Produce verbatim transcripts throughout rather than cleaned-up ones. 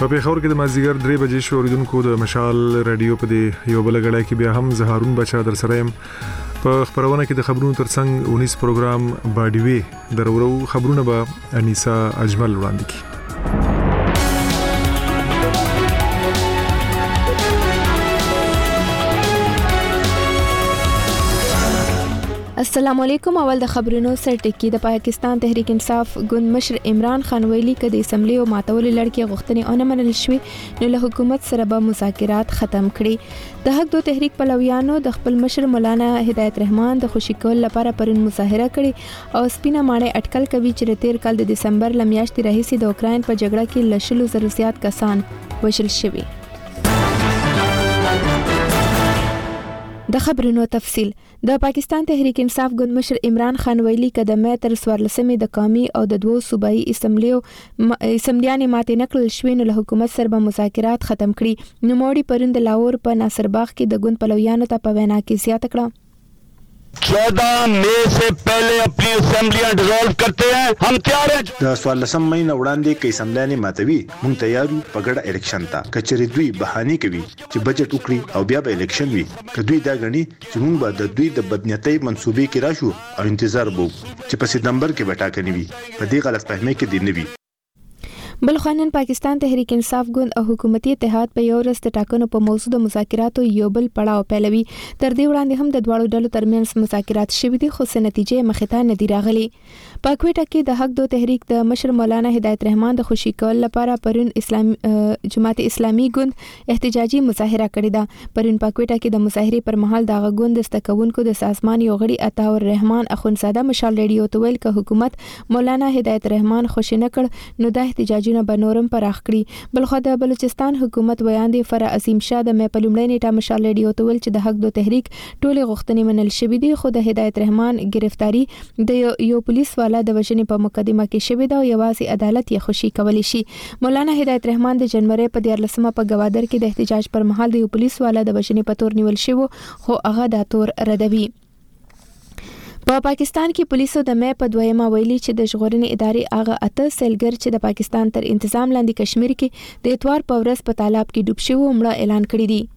په پیښور کې د مازدیګر درې بجې شو اوریدونکو د مشال رادیو په دې یو بل غړای کې بیا هم زهارون بچا در سره يم په خبرونه کې د خبرونو ترڅنګ اونیس پروګرام باډیوي درورو خبرونه به انیسا اجمل وړاندې کړي. السلام علیکم. اول د خبرونو سرټکی. د پاکستان تحریک انصاف ګوند مشر عمران خان ویلي کړي د اسمبلی او ماتول لړکې غوښتنې اون منل شوې نو له حکومت سره به مذاکرات ختم کړي. د حق دو تحریک پلویانو د خپل مشر مولانا هدایت رحمان د خوشی کول لپاره پرون مظاهره کړي او سپینه ماڼۍ اټکل کوي چې تیر کال د دسمبر لمیاشتې راهیسې د اوکراین په جګړه کې لشلو زرو زیات کسان وژل شوي. د خبرونو تفصیل. د پاکستان تحریک انصاف ګوند مشر عمران خان ویلي کړي د مې تر څوارلسمې د قومي او د دوو صوبایي اسمبلیو اسمبلیانې ماتې نکړل شوې نو له حکومت سره به مذاکرات ختم کړي. نوموړي پرون د لاهور په ناصرباغ کې د ګوند پلویانو ته په وینا کې زیاته کړه चौदह मई से पहले अपनी असेंबलियां डिसॉल्व करते हैं. हम तैयार हैं. د څوارلسم مئی نه وړاندې کې اسمبلیانې ماتوي مونږ تیار یو په ګډه الیکشن ته. کچري دوی بهانه کوي چې بجټ وکړي او بیا به الیکشن وي. کدوې دا غني چې مونږ به د دوی د بدنیتۍ منسوبې کې راشو او انتظار وو چې په سپتمبر کې به ټاکنې وي. په دې غلط فهمۍ کې دی نه وي. بل خانن پاکستان تحریک انصاف ګوند او حکومتي اتحاد په یو ورځ د ټاکنو په موضوع د مذاکراتو یو بل پړاو پیلوي. تر دې وړاندې هم د دواړو ډلو ترمنځ مذاکرات شوي دي خو څه نتیجې مخې ته نه دي راغلي. په کوټه کې د حق دو تحریک د مشر مولانا هدایت رحمان د خوشی کول لپاره پرون اسلام جماعت اسلامي ګوند احتجاجي مظاهره کړې ده. پرون په کوټه کې د مظاهرې پر مهال د غوند استکونکو د سازمان یو غړي عطاور رحمان اخونزاده مشال ریډیو ته ویل ک حکومت مولانا هدایت رحمان خوشی نه کړ نو د احتجاجونه بنورم پراخ کړي. بلخو د بلوچستان حکومت ویاندې فر عظیم شاه د مې په لومړۍ نیټه مشال ریډیو ته ویل چې د حق دو تحریک ټولې غوښتنې منل شوې دي خو د هدایت رحمان گرفتاری د یو پولیس والا د وژنې په مقدمه کې شوې ده او یوازې عدالت یې خوشي کولی شي. مولانا هدایت رحمان د جنوري په دیارلسمه په گوادر کې د احتجاج پر مهال د یو پولیس والا د وژنې په تور نیول شوی خو هغه دا تور ردوي. په پا پاکستان کې پولیسو د مې په دویمه ویلي چې د ژغورنې ادارې هغه اته سیلګر چې د پاکستان تر انتظام لاندې کشمیر کې د اتوار په ورځ په تالاب کې ډوب شوي مړه اعلان کړی دي.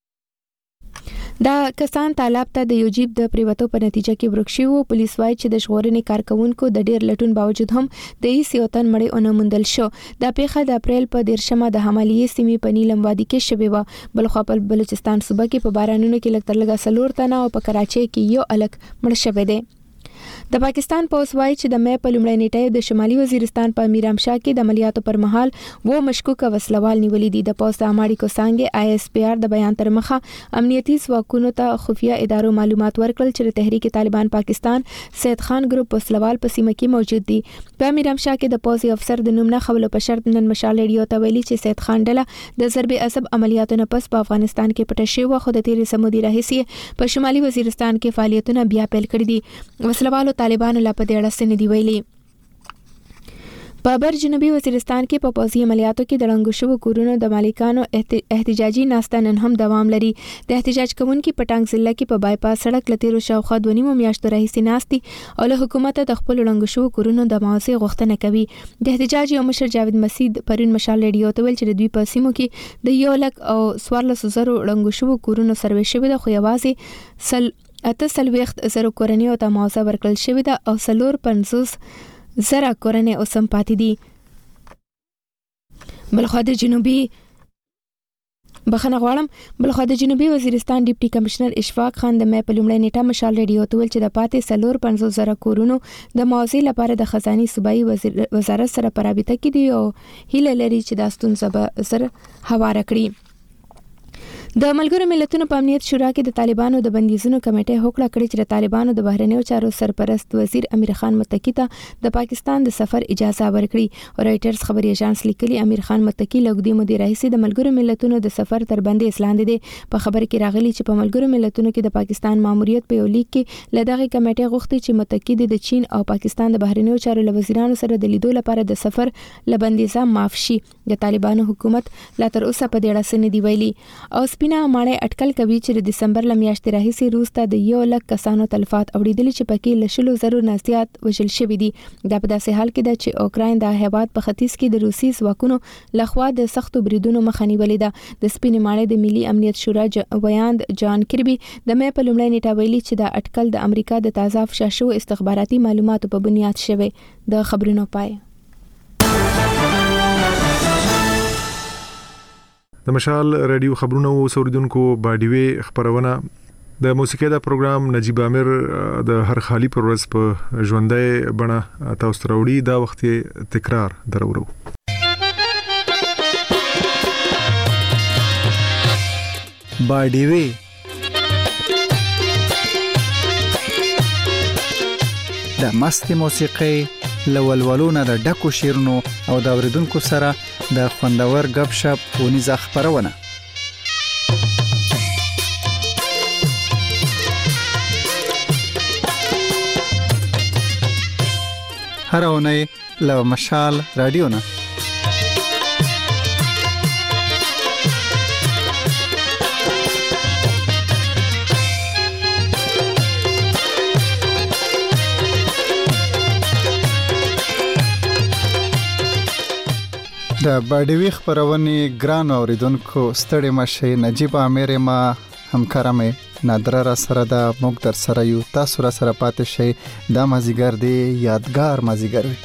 دا کسان تالاب ته د یو جیب د پریوتو په نتیجه کې ورک شوي وو. پولیس وایي چې د ژغورنې کارکونکو د ډیر لټون باوجود هم د هیڅ یو تن مړی ونه موندل شو. دا پیښه د اپریل په دیرشمه د حملیې سیمې په نیلم وادي کې شوې وه. بلخوا په بلوچستان صوبه کې په بارانونو کې لږ تر لږه څلور تنه او په کراچۍ کې یو الک مړ شوی دی. د پاکستان پولیس وایي چې د مې په لومړۍ نیټه د شمالي وزیرستان په میرامشاه کې د عملیاتو پر مهال وو مشکوک وسلوال نیولې دي. د پولیس د اماړي کو څنګه آی اس پی آر د بیان تر مخه امنیتي ځواکونو ته خفیه ادارو معلومات ورکړل چې تحریک طالبان پاکستان سید خان ګروپ وسلوال په سیمه کې موجود دي. په میرامشاه کې د پولیس افسر د نوم نه خولو په شرط نن مشال ریډیو ته ویلي چې سید خان ډله د ضرب عصب عملیاتو نه پس په افغانستان کې پټه شوی خو د تیرې سمودي راهیسې په شمالي وزیرستان کې فعالیتونه بیا پیل کړي دي. وسلوالو طالبانو لا په دې اړه څه نه دی ویلي. په بر جنوبي وزیرستان کې په پوځي عملیاتو کې د ړنګو شوو کورونو د مالکانو احتجاجي ناسته نن هم دوام لري. د احتجاج کوونکي په ټانګ ضلع کې په بایپاس سړک لتیرو شاوخوا دوه نیمو میاشتو راهیسې ناستي او له حکومت د خپل ړنګو شوو کورونو د معاوضې غوښتنه کوي. د احتجاج یو مشر جاوید مسید پرون مشال ریډیو ته ویل چې د دوی په سیمو کې د یو لک او څوارلسو زرو ړنګو شوو کورونو سروې شوې ده خو یوازې سل اته سلويخت زرو کورنیو ته معاوضه ورکړل شوې ده او څلور پنځوس زره کورنۍ اوس هم پاتې دي. بلخوا د جنوبي بخنه غواړم بلخوا د جنوبي وزیرستان ډیپټي کمشنر اشفاق خان د مې په لومړۍ نیټه مشال ریډیو ته ویل چې د پاتې څلور پنځوس زره کورونو د معاوضې لپاره د خزاني صوبایي وزارت سره په رابطه کې دي او هیله لري چې دا ستونزه به زر هواره کړي. د ملګرو ملتونو په امنیت شورا کې د طالبانو د بندیزونو کمیټې هوکړه کړې چې د طالبانو د بهرنیو چارو سرپرست وزیر امیر خان متقی ته د پاکستان د سفر اجازه ورکړي. رائټرز خبري ایجنس لیکلي امیر خان متقی لګدي مدیر رئیس د ملګرو ملتونو د سفر تر بندي اسلاندې دي. په خبر کې راغلي چې په ملګرو ملتونو کې د پاکستان ماموریت په یو لیک کې لدغه کمیټې غوښتي چې متقی د چین او پاکستان د بهرنیو چارو وزیرانو سره د لیدو لپاره د سفر لبندیزه معاف شي. د طالبانو حکومت لا تر اوسه په دې اړه څه نه دی ویلي او سپینه ماړی اټکل کوي چې د دسمبر ل میاشتې راهیسې روسته د یو لک کسانو تلفات اوریدل چې پکې لشلو زرو نه زیات وژل شوي دي. دا په داسې حال کې ده چې اوکراین د هیواد په ختیځ کې د روسي ځواکونو لخوا د سختو بریدونو مخه نیولې ده. د سپینې ماړی د ملي امنیت شورا ویاند جان کربي د مې په لومړۍ نیټه ویلي چې دا اټکل د امریکا د تازه افشا شوو استخباراتي معلوماتو په بنیاد شوی. د خبرونو پای. د مشال رادیو خبرونو اوریدونکو باډیوي خبرونه د موسیقي دا پروګرام نجیب امیر د هر خالی پر ورځ په ژوندۍ بڼه تاسو ته راوړي. دا وخت تکرار درورو. باډیوي د مست موسیقي لولولونه د ډکو شیرونو او د اوریدونکو سره د خوندور غب شپ ونیزه خبرونه. هر اونۍ له مشال رادیو نه د باډیوي خبرونه ګران اوریدونکو ستړي مشه. نجیب امیر ما همکارم نادر را سره د موږ در سره یو. تاسو را سره پاتې شئ. دا مازیګر دی یادګار مازیګر وي.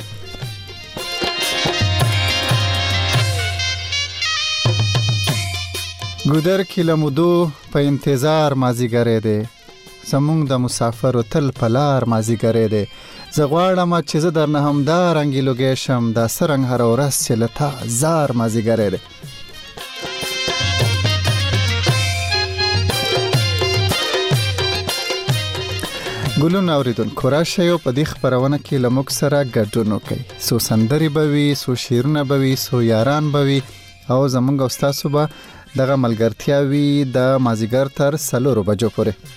ګودر کلمودو په انتظار مازیګر دی. زمونږ د مسافر تل پلار مازیګر دی. زغواړم چې زه در نه هم دا رنگي لوګې شم. دا سرنګ هر ورځ چې لتا زار مازیګر دی. ګلون اوریدونکو راشئ په دې خبرونه کې لمک سره ګډون وکړئ. سو سندري بوي، سو شیرونه بوي، سو یاران بوي او زمونږ استاد صبح دغه ملګرتیاوي د مازیګر تر سلورو بجو پورې.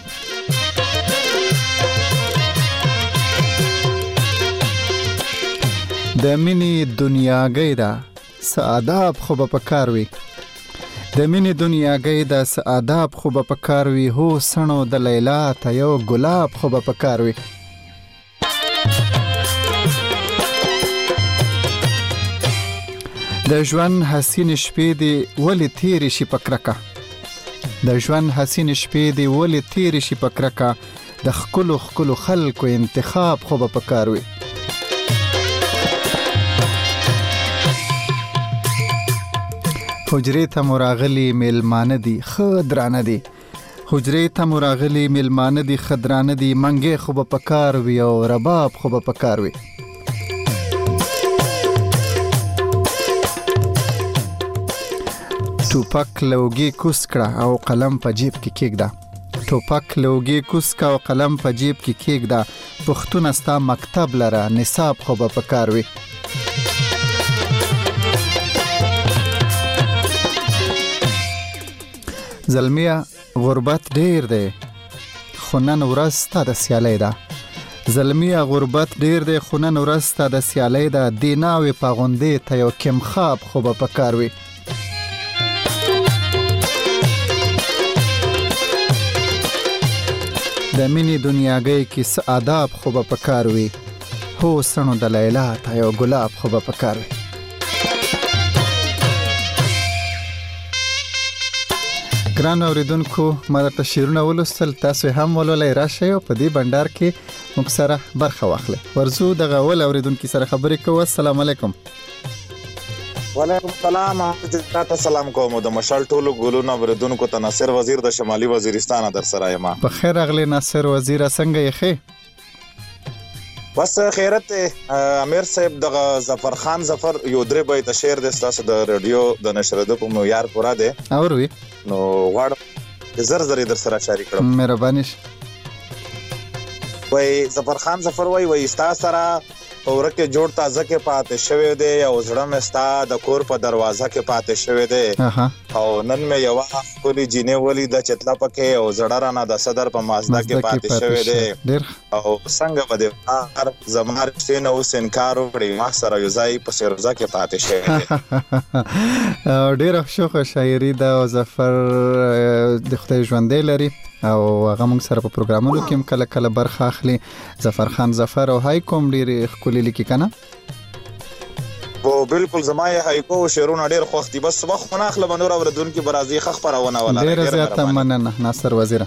د مینې دنیاګۍ دا سعادت خو به پکار وي. د مینې دنیاګۍ دا سعادت خو به پکار وي. هو سنو د لیلا ته یو ګلاب خو به پکار وي. د ژوند حسین شپې دی ولې تیرې شي پکرکا. د ژوند حسین شپې دی ولې تیرې شي پکرکا. د خکلو خکلو خلکو انتخاب خو به پکار وي. حجرې ته مراغلی میلمانه دي خدرانه دي. حجرې ته مراغلی میلمانه دي خدرانه دي. منګې خو به پکار وي او رباب خو به پکار وي. ټوپک لوګي کوس کړه او قلم په جیب کې کېږده. ټوپک لوګي کوس کړه او قلم په جیب کې کېږده. پښتون ستا مکتب لره نصاب خو به پکار وي. زلمیا غربت ډیر دی خو نن ورځ ستا د سیالۍ ده. زلمیا غربت ډیر دی خو نن ورځ ستا د سیالۍ ده. دې ناوې په غوندې ته یو کمخاب خو به پکار وي. د مینې دنیاګۍ کې څه آداب خو به پکار وي. هو سنو د لیلا ته یو ګلاب خو به پکار وي. ګران اوریدونکو ما درته شعرونه ولوستل. تاسو هم ولولئ. راشئ او په دې بندر کې موږ سره برخه واخلئ. ورزو دغه اول اوریدونکو سره خبرې کوو. السلام علیکم. وعلیکم السلام. تاسو سلام کوم. د مشال ټولو ګلونو اوریدونکو ته ناصر وزیر د شمالي وزیرستان در سره یم. په خیر اغلی ناصر وزیر څنګه یې ښه؟ بس خیرت. امیر صاحب دغه ظفر خان ظفر یو درې بیت شعر د تاسو د رادیو د نشریدو په معیار پورا دی. اوروي نو غواړم زر زر در سره شریک کړم. مهرباني. وای ظفر خان ظفر وای وای ستا سره ورکه جوړ تازه کې پاتې شوی دی او زړه مې ستا د کور په دروازه کې پاتې شوی دی او نن مې یو خپل جینې ولې د چتلا پکې او زړه رانه د صدر په مازدا کې پاتې شوی دی او څنګه بده هر زمار سین او سنکار وړي ما سره یو ځای په سروزه کې پاتې شوی دی ډیر شوخه شاعري د ظفر د خدای ژوندې لري او هغه موږ سره په پروګرامونو کې کله کله برخه اخلي. ظفر خان ظفر او هاي کوم ډیر خولي لیکي کنه او بالکل زما یې هاي کو شعرونه ډیر خوښ دي. بس وخت نه اخله بنور اوردونکو برازي خخ پرونه ولا ډیر زیاته مننه ناصر وزیره.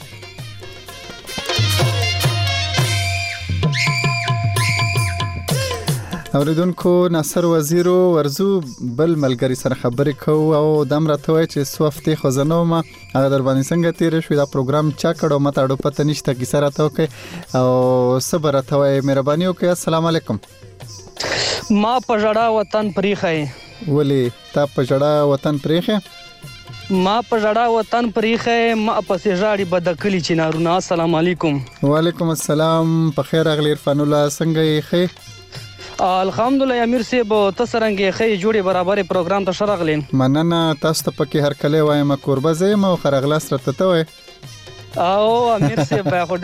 اوریدونکو ناصر وزیرو ورزو بل ملګری سره خبرې کوو او دم راته وای چې څو هفته خزانو ما هغه در باندې څنګه تیر شو دا پروګرام چا کړو مته اډو پته نشته کی سره ته وکي او صبر راته وای مهرباني وکي. السلام علیکم. ما پژړا وطن پریخه ولی تا پژړا وطن پریخه ما پژړا وطن پریخه ما پسې ژاړي بدکلی چنارونه. السلام علیکم. وعلیکم السلام. په خیر اغلی عرفان الله څنګه یې خې؟ الحمدلله امیر صاحب ته سرنګي خې جوړي برابرې پروګرام ته شرغلین. مننه تاسو ته پکې هر کله وایم قربه زم او خرغلاس رته ته وای او امیر صاحب خو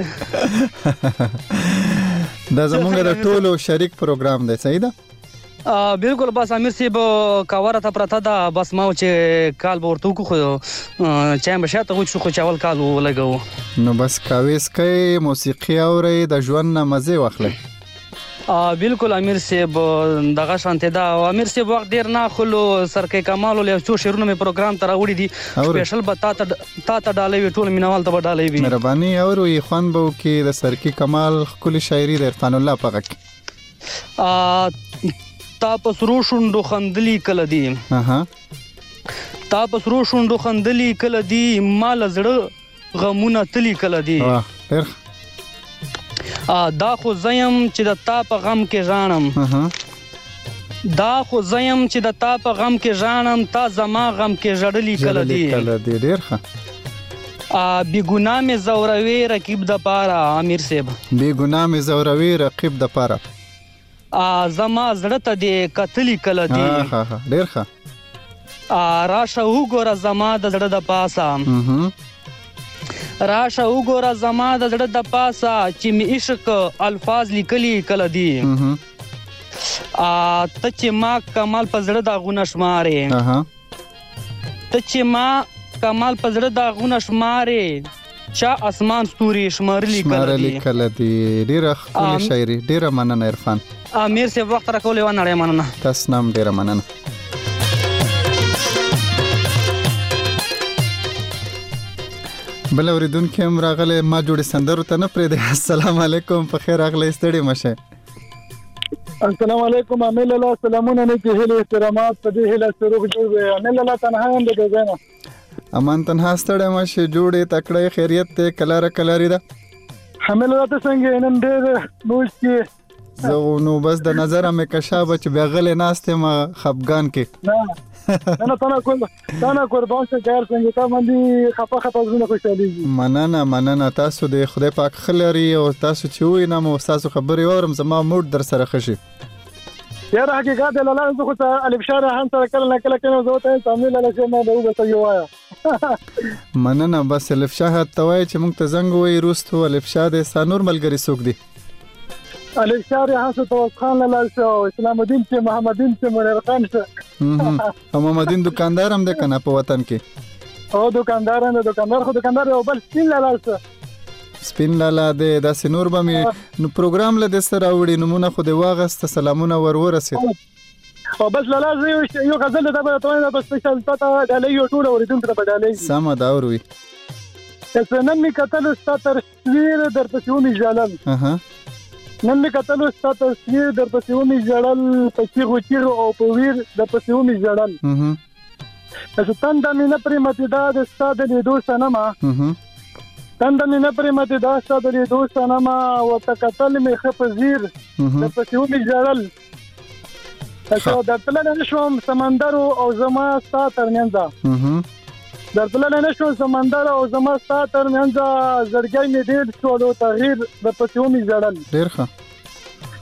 دا زمونږ د ټولو شریک پروګرام دی صحیح ده؟ بالکل. بس امیر صاحب کاوره ته پرته ده بس ما چې کال ورته کو خو چایم بشاته خو شو چاول کال ولګو نو بس کاویس کې موسیقي اوري د ژوند نه مزه واخلي. بالکل امیر صاحب دغه شانته دا امیر صاحب وخت ډیر نه خلو سرکې کمال له څو شیرونو می پروګرام تر وړي دي سپیشل بتا ته تا ته ډالې ټول مینوال ته ډالې وي. مهرباني اور وي خوان بو کې د سرکې کمال خپل شاعري د عرفان الله پغک تا پسرو شوندو خندلی کله دی اها تا پسرو شوندو خندلی کله دی مال زړه غمونه تلی کله دی. واه دا خو زیم چې د تا په غم کې ژاړم دا خو زیم چې د تا په غم کې ژاړم تا زما غم کې ژړلی کله دی کله دی ډیر ښه. بی ګناه مې زوروي رقیب د پاره امیر صاحب بی ګناه مې زوروي رقیب د پاره زما زړه ته دی کتلی کله دی. ها ها ډیر ښه. راشه وګوره زما د زړه د پاسه راشه وګوره زما د زړه د پاسه چې می عشق الفاظ لیکلي کله دي ته چې ما کمال په زړه د غونه شمارې ته چې ما کمال په زړه د غونه شمارې چا اسمان ستوري شمارلي کله دي. ډیره ښکلې شاعري ډیره مننه عرفان. امیر صاحب وخت راکولې و نړۍ مننه. تاسو نام ډیره مننه. بل اوریدونکو هم راغله ما جوړې سندرو ته نه پرې ده. السلام علیکم. په خیر اغله ستړي مشه. السلام علیکم. امیر الله سلامونه نه کې هله احترامات په دې هله سروغ جوړ وي. امیر الله تنها هم د دې امان تنها ستړي مشه جوړې تکړه خیریت ته کلاره کلاري ده. امیر الله ته څنګه نن ډېر نوش کې زه نو بس د نظر مې کشابه چې بغلې ناشته ما خفغان کې نه نه تانا کول تانا قربان شه ګر څنګه تا باندې خپه خپه زونه خوشاليږي. مننه مننه تاسو د خدای پاک خلري او تاسو چې وای نه مو تاسو خبري اورم زما موډ در سره خشي. یاره حقیقت لاله زه خو ته الف شاره هم سره کله نه کله کنه زه ته تعامل لاله چې ما به وبته یوایا. مننه بس الف شاه ته وای چې موږ ته زنګ وای روستو الف شاه د سانور ملګری سوق دي الف شاه حسن توکل خان لاله شو اسلام الدین چې محمد دین چې منیر خان شه او محمد دین دکاندار هم ده کنه په وطن کې او دکاندار نه دکاندار خو دکاندار او بل سپین لاله شه سپین لاله د داس نور به نو پروګرام له د سره وړي نمونه خو د واغست سلامونه ورور رسید او بس لاله زه یو غزل د به توانه په سپیشل پتا د یو ټول اوریدونکو ته بدالې سم دا وروي نن می کتل ستر تصویر در پسې ونی جلال اها نن می کتل ستر تصویر در پسې ونی جلال پسې غوچیر او په ویر در پسې ونی جلال اها چې تند می نه پرمتی دا د ستاد لیدو سنما اها تند می نه پرمتی دا ستاد لیدو سنما وتکتل می خپزیر در پسې ونی جلال چې د تلل نشوم سمندر او زما ستا ترمنځ اها در تلل نشوم سمندر او زما ستا ترمنځ زړګی می ډېر شو د تغییر د پسې ونی جلال ډېر ښه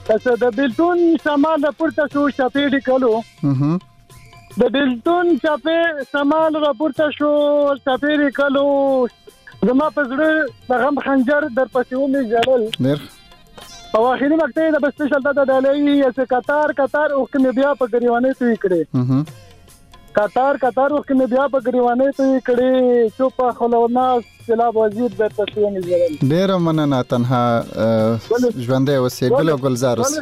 چې د بیلتون شمال راپورته شو چاپې ډکلو د بیلتون چاپې شمال راپورته شو چاپې ډکلو زما په زړه د غم خنجر در پسې و مې جړل او اخیری وخت د سپیشل د ډالۍ چې قطار قطار او کې بیا په غریوانه توي کړې قطار قطار وخت مې بیا په غریوانه توي کړې چوپ خلونا سلام وزیر د پسې مې جړل ډیر مننه تنها ژوندې اوسې ګل ګلزار اوس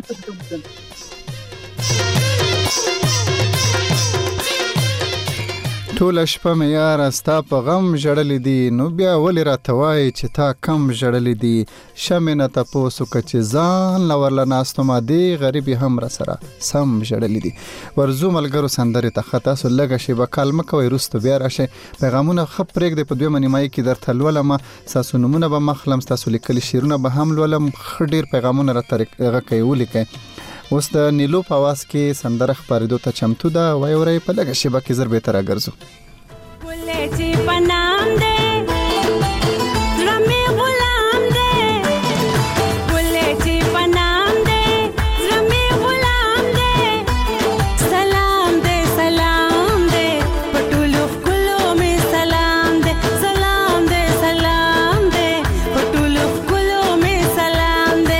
ټول شپه مې یار استا په غم جړلې دي نو بیا ولې راته وایي چې تا کم جړلې دي شمې نه تپوسو که چې ځان له ورله ناستو ما دی غریبي هم را سره سم جړلې دي ورځو ملګرو سندرې ته ښه تاسو لږه شیبه کال مه کوئ وروسته بیا راشئ پیغامونه ښه پرېږدئ په دویمه نیمایي کې درته لولمه ستاسو نومونه به مخلم ستاسو لیکلي شعرونه به هم لولم ښه ډېر پیغامونه راته هغه کوي ولیکئ اوس د نیلو په आवाज کې سندره خپرېدو ته چمتو ده وای اورئ په لږه شیبه کې زر بهتره ګرځو ګلې چې په نام دی زړه مې غلام دی ګلې چې په نام دی زړه مې غلام دی سلام دی سلام دی په ټولو ښکلو مې سلام دی سلام دی سلام دی په ټولو ښکلو مې سلام دی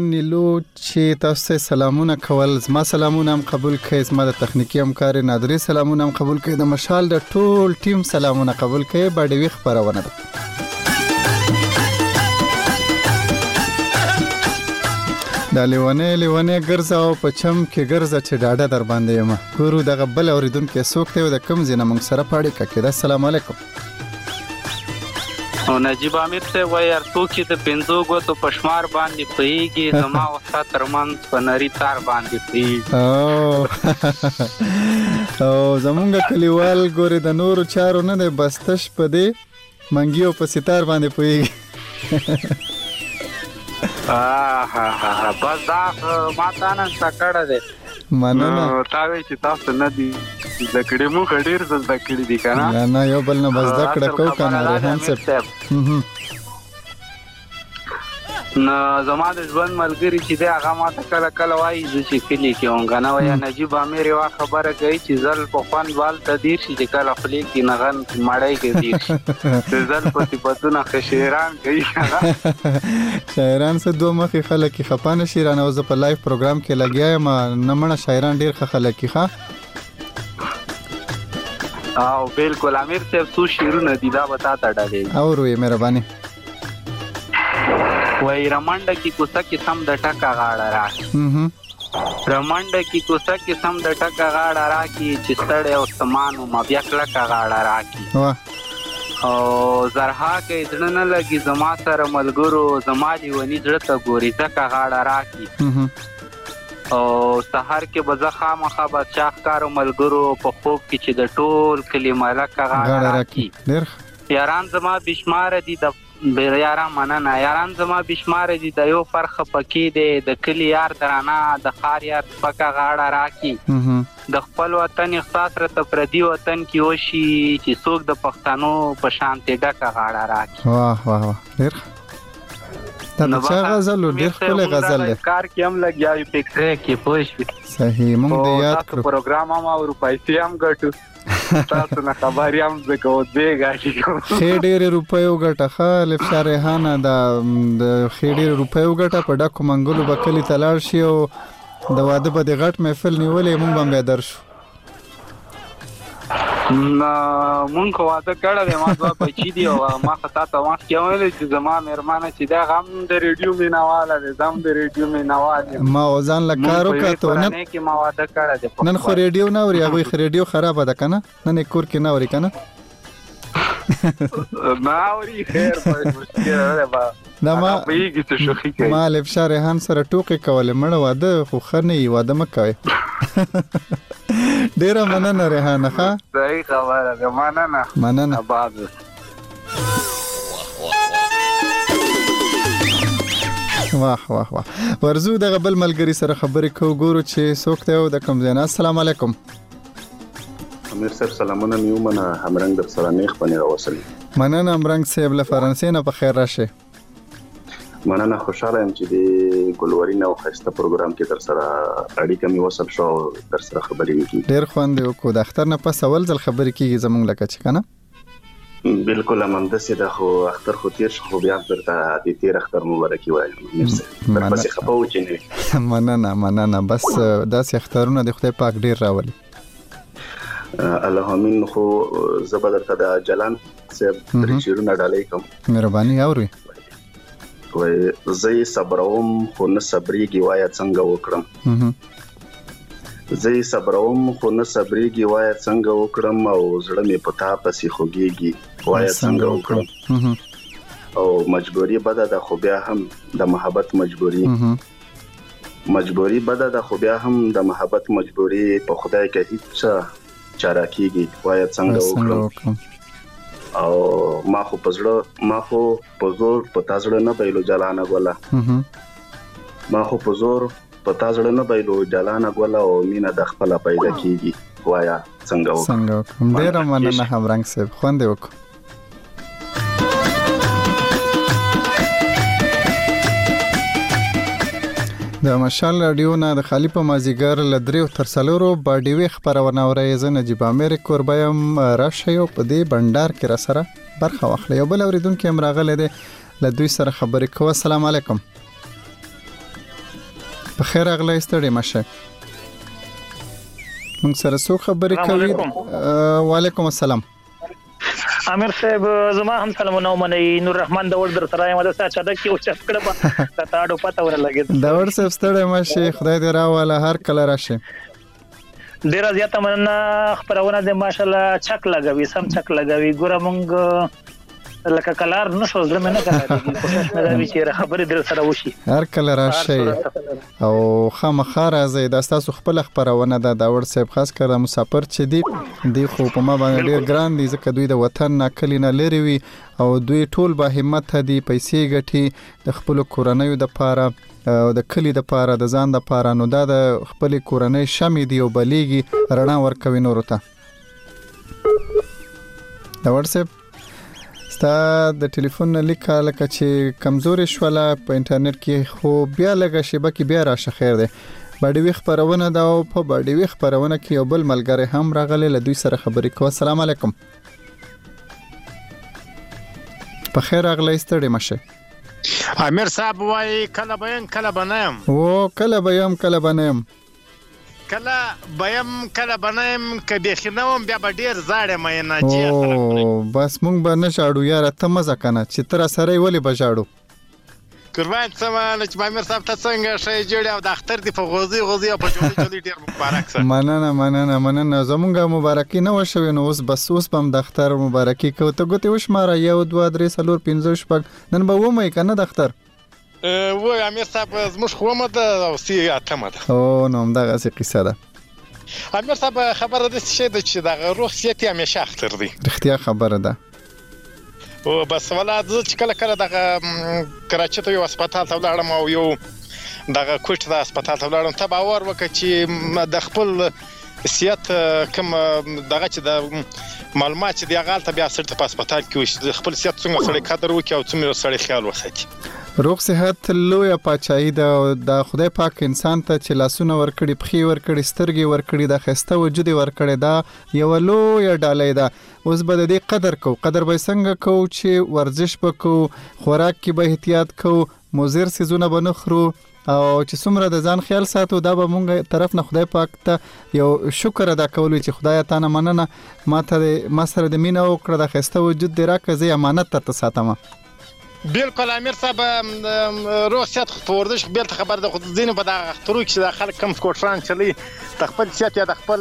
نیلو چې تاسو سلامونه کول زما سلامونه هم قبول کړئ زما د تخنیکی همکار نادری سلامونه هم قبول کړئ د مشال د ټول ټیم سلامونه قبول کړئ باډوي خبرونه ده دا لیوانه لیوانه ګرځا او پچم کې ګرځا چې ډاډه در باندې یم ګورو دغه بل اوریدونکو څوک ته د کم زینه مونږ سره پاړی کړه السلام علیکم او نجیب امیر ته وای ارتو کې د پنځو غوتو پشمار باندې پیږي زما وخت ترمن پنری تار باندې پیږي او زمونږ کلیوال ګوري د نورو چارو نه د بستش په دی منګیو په ستار باندې پیږي آه ها ها بس دا ما تانه سکړه ده مننه تاوي چې تاسو نه دي ذکرې مو ډېر ز ذکرې دي کنه نه نه یو بل نه بس ذکر کو کنه رحم صاحب نو زما د ژوند ملګری چې دی هغه ما ته کله کله وایي چې کلی کې اونګنه وای نجیب امیر یو خبره کوي چې زل په خوان وال تدیر شي چې کله خپل کې نغن مړای کې دي زل په صفاتونه خشیران کوي شاعران څه دوه مخې خلک خپانه شیران او ز په لایو پروګرام کې لګیا ما نمنه شاعران ډیر خلک ښه او بالکل امیر صاحب څو شیرونه دي دا بتا تا ډالې او روی مهرباني وای رمانډه کی کوڅه کې سم د ټکا غاړه را رمانډه کی کوڅه کې سم د ټکا غاړه را کی چې ستړې او سمانو ما بیا کله کا غاړه را کی او زرها کې ځنه نه لګي زما سره ملګرو زما دی ونی زړه ته ګوري ټکا غاړه را کی او سحر کې بزه خامخه به چاخ کارو ملګرو په خوب کې چې د ټول کلی ملک غاړه را کی ډېر یاران زما بشمار دي د بیريارا مننه یاران زما بشمار دي د یو فرخ پکې دي د کلی یار درانه د خار یار پکا غاړه راکی د خپل وطن احساس رته پردي وطن کې وشي چې څوک د پښتنو په شانته ډکه غاړه راکی واه واه واه ډیر دا څه غزل ډیر خپل غزل کار کې هم لګیاوي پکې کې پوښ صحیح موږ د یاد کړو پروګرام هم او روپایې هم ګټو تاسو نه خبري هم زکو دې غاټي خېډېر روپیو ګټه خالف شارهانه د خېډېر روپیو ګټه په ډکو منګلو بکلی تلار شي او د واده په د غټ محفل نیولې مونږ باندې درشو نه مونږ واده کړه ما دوه پچی دی او ما خطا ته وخت کې ویل چې زما مېرمانه چې دا غم د ریډیو مینواله ده زم د ریډیو مینواله ما ځان لا کارو کاته نه کې ما واده کړه نن خو ریډیو نه اوري هغه ریډیو خراب ده کنه نن کور کې نه اوري کنه ما اوري خیر په مشکل ده دا ما ما لب شارهان سره ټوکی کوله مړ واده خو خرنه یې واده مکوي ډیره مننه ریحانه ښه صحیح خبره ده مننه مننه بعد واه واه واه ورزو دغه بل ملګری سره خبرې کو ګورو چې څوک ته د کوم ځای السلام علیکم امیر صاحب سلامونه میومنه همرنګ در سره نیخ پنی راوصلی مننه همرنګ صاحب له فرانسې نه په خیر راشه مننه خوشاله یم چې د ګلورین او خسته پروګرام کې در سره اړیکه می وصل شو در سره خبرې وکړي ډېر خوند وکړو د اختر نه پس اول ځل خبرې کیږي زمونږ لکه چې کنه بالکل همداسې ده خو اختر خو تیر شو خو بیا درته د تیر اختر مبارکي وایم مرسي پس خپو چې نه مننه مننه بس داسې اخترونه د خدای پاک ډېر راولي الله امين خو زبردست د جلان صاحب تر شیرونه ډالې کوم مهرباني اوري وای زې صبروم خو نه صبرېږي وای څنګه وکړم زې صبروم خو نه صبرېږي وای څنګه وکړم او زړه مې پتا پسې خوږيږي وای څنګه وکړم او مجبوری بده ده خو بیا هم د محبت مجبوری مجبوری بده ده خو بیا هم د محبت مجبوری په خدای کې هیڅ چاره کیږي وای څنګه وکړم او ما خو پزړه ما خو پزور پتا زړه نه بایلو جلانه غولا ما خو پزور پتا زړه نه بایلو جلانه غولا او مینا د خپل پیدا کیږي وایا څنګه وکړم څنګه وکړم ډیر مننه همرنګ صاحب خوند وکړو د مشال رادیو نه د خالی په مازیګر لدریو تر سلورو باډیوي خبرونه اوري زه نجیب امیر کوربایم راشه په دې بندر کې را سره برخه واخلې یو بل اوریدونکو هم راغله ده له دوی سره خبرې کوه السلام علیکم په خیر اغلی ستړي مشه موږ سره څو خبرې کوي وعلیکم السلام امیر صاحب زما هم سلامونه ومنئ نور رحمان داور در سره یم د ساده کې او چت کړه په تاړو پته ور لګید داور صاحب ستړي مشه خدای دې راواله هر کله راشه ډیر زیاته مننه خبرونه د ماشالله چک لګوي سم چک لګوي ګوره مونږ لکه کلار نشو زړه مې نه کړی کوشش مې دا وی چې خبرې در سره وشي هر کله راشي او خامخا راځي د تاسو خپل خبرونه د داور صاحب خاص کړه مسافر چې دی دی خو په ما باندې ډیر ګران دي ځکه دوی د وطن نه کلی نه لري وي او دوی ټول به همت دي پیسې ګټي د خپل کورنۍ د پاره او د کلی د پاره د ځان د پاره نو دا د خپل کورنۍ شمې دی او بلیږي رڼا ورکوي نور ته داور صاحب ستا د ټلیفون لیکه لکه چې کمزوري شوله په انټرنیټ کې خو بیا لګه شیبه کې بیا راشه خیر دی باډي خبرونه دا او په باډي خبرونه کې یو بل ملګری هم راغلی له دوی سره خبرې کوه السلام علیکم په خیر اغلی ستړي مشه امیر صاحب وای کله بیم کله بنم او کله بیم کله بنم کله بیم کله بنم کبي خنوم بیا به ډیر زاړه مې نه او بس مونږ به نه شاړو یاره ته مزه کنه چې تر سره ولې بجاړو قربان سمانه چې امیر صاحب ته څنګه شي جوړ او د اختر دی په غوزي غوزي په جوړي جوړي ډیر مبارک سره مننه مننه مننه زمونږه مبارکي نه وشوي نو اوس بس اوس بم د اختر مبارکي کو ته ګوتې وش ماره یو دوه درې څلور پنځه شپږ نن به ومه کنه د اختر وای امیر صاحب زموږ خو مده او سی اتمه ده او نو دغه څه قصه ده امیر صاحب خبره ده چې د چې د روح سیتي همیشه اختر دی رښتیا خبره ده او بس ولادت چې کله کله د کراچۍ ته یو هسپتال ته ولاړم او یو دغه کوټ ته هسپتال ته ولاړم ته باور وکړه چې د خپل سیات کوم دغه چې د معلومات چې دی غلطه بیا سره په هسپتال کې وشي خپل سیات څنګه سره قدر وکړي او څومره سره خیال وساتي روغ صحت لوی پاچاهي ده د خدای پاک انسان ته چې لاسونه ورکړي پخې ورکړي سترګې ورکړي د خسته وجود ورکړي دا یو لوی ډالۍ ده اوس به د دې قدر کو قدر به څنګه کو چې ورزش وکړو خوراک کې به احتیاط کو مضر سيزونه بنخرو او چې څومره د ځان خیال ساتو دا به مونږ طرف نه خدای پاک ته یو شکر ادا کولو چې خدای تعالی مننه ماته ما سره د مینه او کړه د خسته وجود دی راکه زه امانت ته ساتم بالکل امیر صاحب روح سیات ورزش بیل خبر ده خو دینه په دغه اخترو کې د خلک کم سکوټران چلی تخپل سیات یا د خپل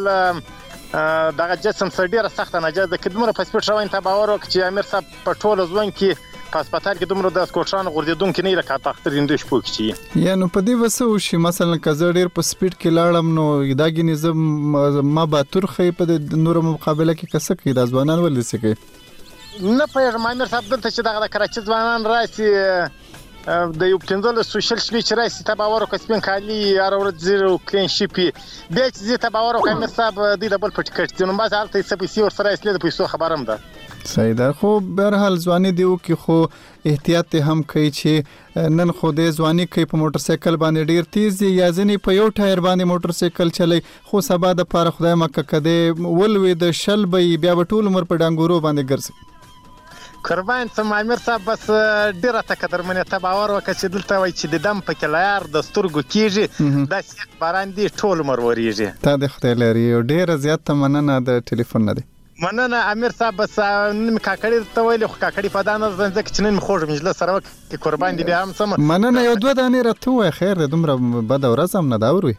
دغه جسم سره ډیره سخت نه جز د کډمره په سپیټ راوین ته باور وکړي چې امیر صاحب په ټوله ځوان کې په هسپتال کې دومره د سکوټران غوړېدونکو نه لکه تاختر اندوش پوک شي یا نو په دې وسو شي مثلا کزه ډیر په سپیډ کې لاړم نو داګی نظم ما با ترخه په نور مقابله کې کسه کې د ځوانان ولې سکه نه پېژ مامر صاحب دلته چې دغه کراچۍ ځوانان راسي د یو پندل سوشل شلی چې راسي ته باور وکړم کالي هر ورځ زیرو کلین شپې به چې ته باور وکړم صاحب د ډبل پټکټ نو ما ځالته څه پیسې ور سره اسله د پیسو خبرم ده صحیح ده خو بهر حال ځواني دیو کې خو احتیاط هم کوي چې نن خو د ځواني کې په موټر سایکل باندې ډیر تیز یا ځنی په یو ټایر باندې موټر سایکل چلی خو سبا د پاره خدای مکه کده ولوي د شل به بیا ټول عمر په ډنګورو باندې ګرځي قربان سم امیر صاحب بس ډیره تقدر منه ته باور وکړه چې دلته وای چې د دم په کلار د سترګو کیږي د سیک باران دی ټول عمر وريږي ته د خدای لري ډیره زیات مننه د ټلیفون نه دی مننه امیر صاحب بس نن کاکړی ته ویل خو کاکړی په دانه ځکه چې نن خوږ مجلس سره کې قربان دی بیا هم سم مننه یو دوه دانې راته وای خیر د دومره بد ورځ هم نه دا وروي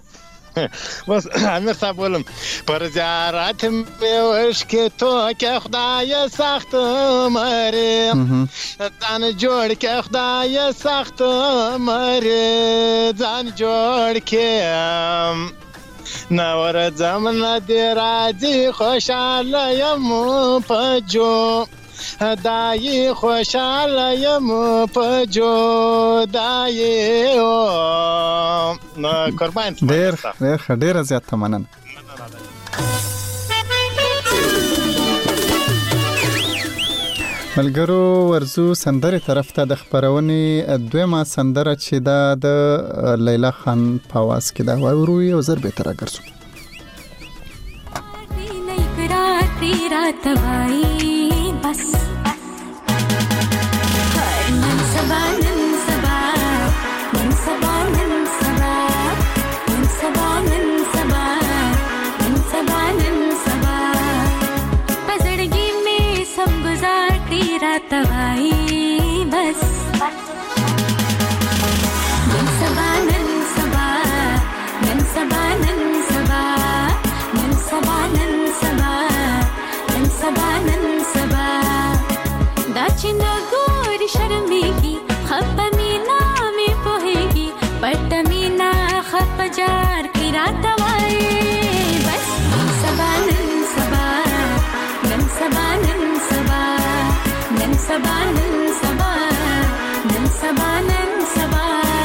بس امیر صاحب ولم پر زیارت مې وشکې تو کې خدای سخت مری ځان جوړ کې خدای سخت مری ځان جوړ کې نور زمن دی راځي خوشاله یم پجو دای خوشاله یم پجو دای او نو قربان ډیر ډیر ډیر زیات مننه ملګرو ورزو سندره طرف ته د خبرونې دویمه سندره چې دا د لیلا خان په आवाज کې دا وروي او زر به تر ګرځو نه اقرار تیرا توای بس هر من سبا نن سبا نن سبا نن سبا रात वाई बस नन सबा नन सबा नन सबा नन सबा नन सबा नन सबा नन सबा नन सबा दाचिन गोरी शर्मेगी खप मीना में पोहेगी पट मीना खप जार की रात वाई बस नन सबा नन सबा नन सबा नन सबा नन सबा नन सबा नन सबा नन सबा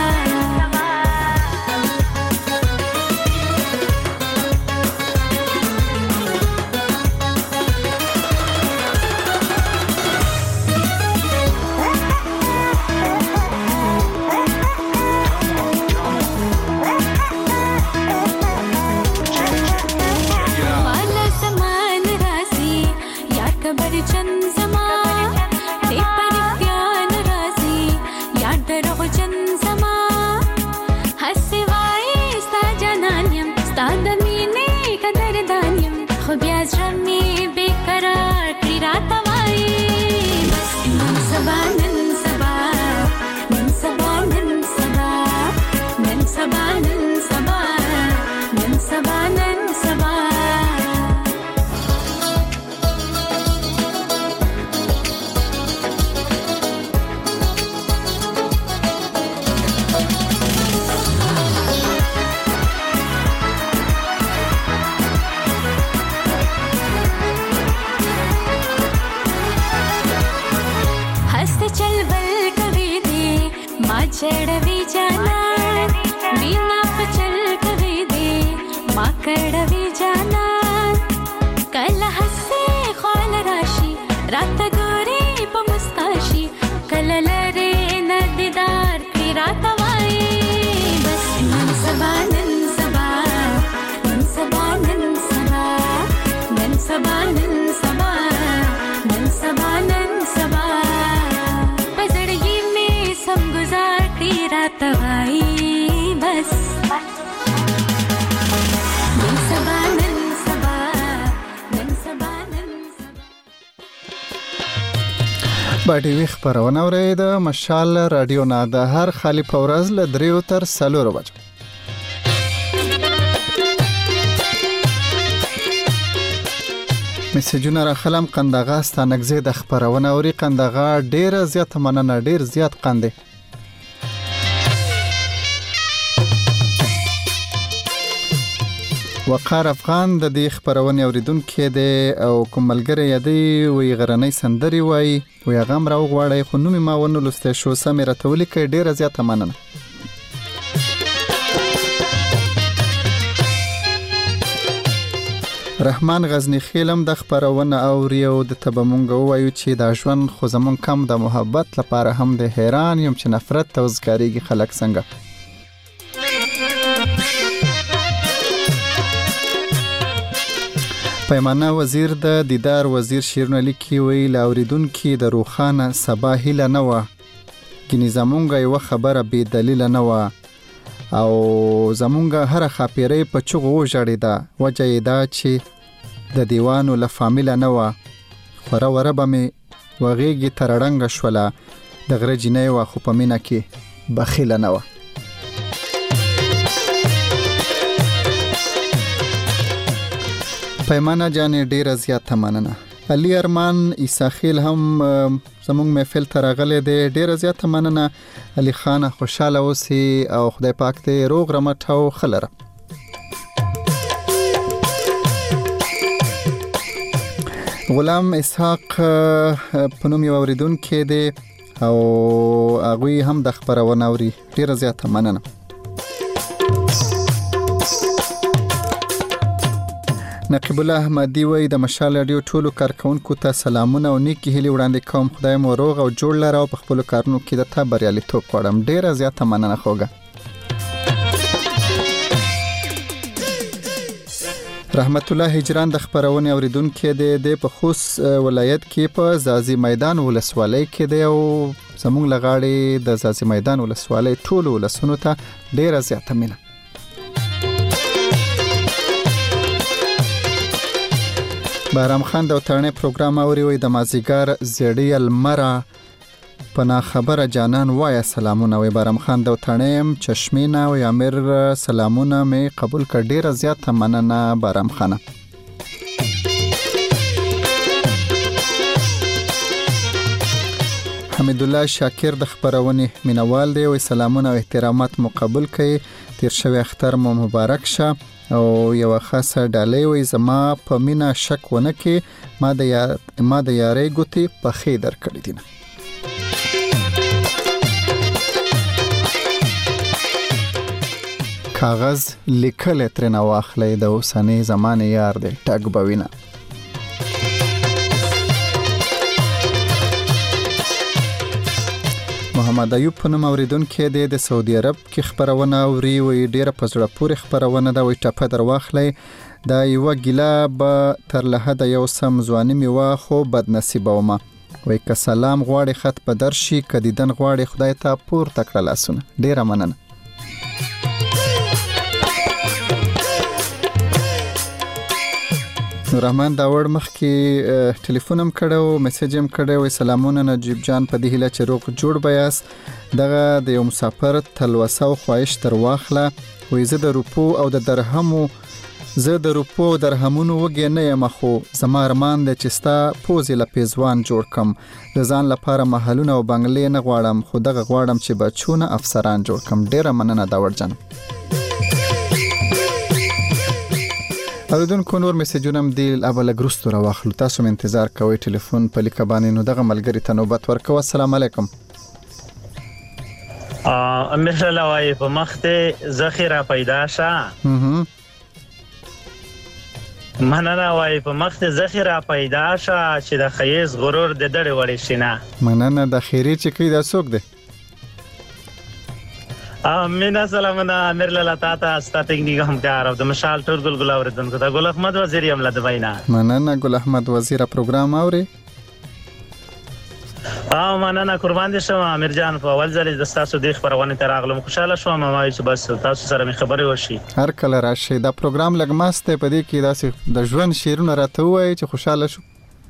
चढ़वी जाना मीना पचल कवे दे माँ कड़वी जाना कल हंसे खोल राशि रात गोरे प मुस्काशी कल लरे नदीदार की रात वाई बस नन सबा नन सबा नन सबा नन सबा नन सबा नन सबा नन सबा नन सबा पजड़गी में सब गुजार रात वाई बस नन सबा नन सबा नन सबा नन باډي وی خبرونه اورید مشال رادیو نه د هر خالی پورز ل دریو تر سلور بجو میسجونه را خلم قندغه ستانګزه د خبرونه اوري قندغه ډیر زیات مننه ډیر زیات قنده وقار افغان د دې خبرونه اوریدونکو د او کوملګری یادی وی غرنۍ سندري وای وی غم راو غواړی خو نومي ما ونه لسته شو سمې راتولې کې ډیره زیاته مننه رحمان غزنی خیلم د خبرونه اوري او د تبمونګ وایو چې دا ژوند خو زمون کم د محبت لپاره هم د حیران یم چې نفرت توزګاریږي خلک څنګه پیمانه وزیر د دیدار وزیر شیرونه لیکي وی لاوریدونکو د روخانه سبا هیله نه و ګنې زمونږ یو خبره بې دلیل نه و او زمونږ هر خاپیرې په چغو جړیدا وجه یې دا چې د دیوانو له فامیل نه و خورا وره به می وغیږي ترړنګ شوله د غره جنې و خو په مینا کې بخیل نه و پیمانه جانې ډیره زیاته مننه علي ارمان عیساخیل هم زموږ محفل ته راغلی دی ډیره زیاته مننه علي خان خوشاله اوسئ او خدای پاک دې روغ رمټ او خلره غلام اسحاق په نوم یو اوریدونکی دی او هغوی هم د خبرونه اوري ډیره زیاته مننه نقیب الله احمدی وای د مشال رادیو ټولو کارکونکو ته سلامونه او نیکی هیلې وړاندې کوم خدای مو روغ او جوړ لره او په خپل کارونو کې د تا بریالیتوب غواړم ډیره زیاته مننه خوګه رحمت الله هجران د خبرونه اوریدونکو د په خوست ولایت کې په زازي میدان ولسوالۍ کې دی او زموږ لغاړي د زازي میدان ولسوالۍ ټولو ولسونو ته ډیره زیاته مننه بارام خان د وترنې پروګرام اوري وي د مازیګر زړی المرا پنا خبره جانان وای سلامونه وي بارام خان د وترنې چشمینا او امیر سلامونه می قبول کړ ډیر زیات مننه بارام خان. حمید الله شاکر د خبرونه مینوال دی او سلامونه او احترامات مقبول کړي تیر شوی اختر مو مبارک شه او یو خاصه ډالۍ وي زما په مینا شک ونه کې ما د یا ما د یاري ګوتی په خیدر کړی دي. کاغذ لیکل ترنه واخلې د اوسنۍ زمانه یار دی ټګ بوینه. محمد ایوب په نوم اوریدونکو دی د سعودي عرب کې خبرونه اوري وي ډیره په زړه پورې خبرونه دا وي ټپه در واخلې دا یو ګیلا به تر له حد یو سم ځواني میوه خو بد نصیب ومه وي که سلام غواړي خط په درشي کدیدن غواړي خدای ته پور تکړه لاسونه ډیره مننه. نور رحمان داوړ مخ کې ټلیفون هم کړو میسج هم کړو سلامونه نجیب جان په دې هله چې روغ جوړ بیاس دغه د یو مسافر تلوسه او خواهش تر واخله وې زه د روپو او د درهمو زه د روپو او درهمونو وګې نه یم خو زما ارمان د چستا پوزې له پیزوان جوړ کم د ځان لپاره محلونه او بنگلې نه غواړم خو دغه غواړم چې بچونه افسران جوړ کم. ډیره مننه داوړ جان. اوریدونکو نور میسجونه هم دی اوله ګروستو را واخلو تاسو م انتظار کوئ ټلیفون په لیکه باندې نو دغه ملګری ته نوبت ورکو. السلام علیکم. ا امیر لوای په مخته ذخیره پیدا شه مننه وای په مخته ذخیره پیدا شه چې د خیز غرور د دړې وړې شینه مننه د خیری چې کی دا څوک دی امین سلامونه امیر لاله تاته ستا ټکنیک هم کار او د مشال ټول ګل ګل اوریدونکو ته ګل احمد وزیر هم لده وینا مننه ګل احمد وزیر پروګرام اوري اه مننه قربان دي شم امیر جان په اول ځل د تاسو د خبرونه تر اغلم خوشاله شوم ما چې بس تاسو سره می خبري وشي هر کله راشي دا پروګرام لګماسته په دې کې داسې د ژوند شیرونه راته وای چې خوشاله شو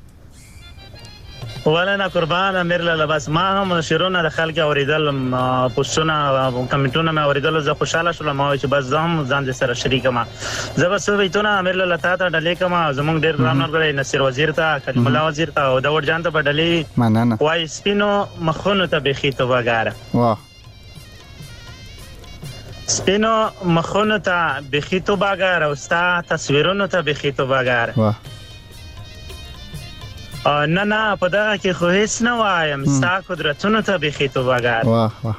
ولنا قربان امیر لاله بس ما هم شیرونه د خلک اوریدل پوښتنه کمنټونه مې اوریدل زه خوشاله شوم ما چې بس زم ځان سره شریک ما زه بس ویتونه امیر لاله تاته ډلې کما زمونږ ډیر رانورګړې نصیر وزیر ته کلیم الله وزیر ته او داوړ جان ته ډلې مننه وای سپینو مخونو ته بخي ته وګاره واه سپینو مخونو ته بخي ته وګاره او ستا تصویرونو ته بخي ته وګاره واه نه نه په دغه کې خو هیڅ نه وایم ستا قدرتونو ته بخي تو وګار واه واه